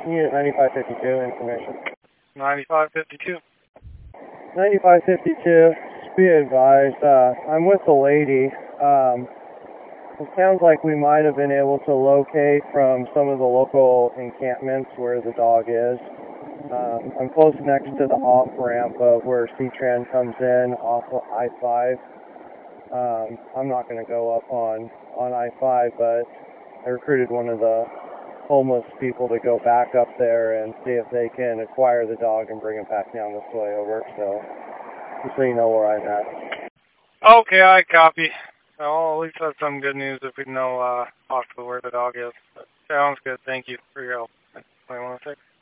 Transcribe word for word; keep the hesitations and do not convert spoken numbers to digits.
Unit ninety-five fifty-two, information. ninety-five fifty-two. ninety-five fifty-two, just be advised, uh, I'm with the lady. Um, it sounds like we might have been able to locate from some of the local encampments where the dog is. Um, I'm close next to the off-ramp of where C-Tran comes in off of I five. Um, I'm not going to go up on, on I five, but I recruited one of the homeless people to go back up there and see if they can acquire the dog and bring it back down this way over. So, just so you know where I'm at. Okay, I copy. Well, at least that's some good news if we know uh, possibly where the dog is. But sounds good. Thank you for your help. twenty-one oh six.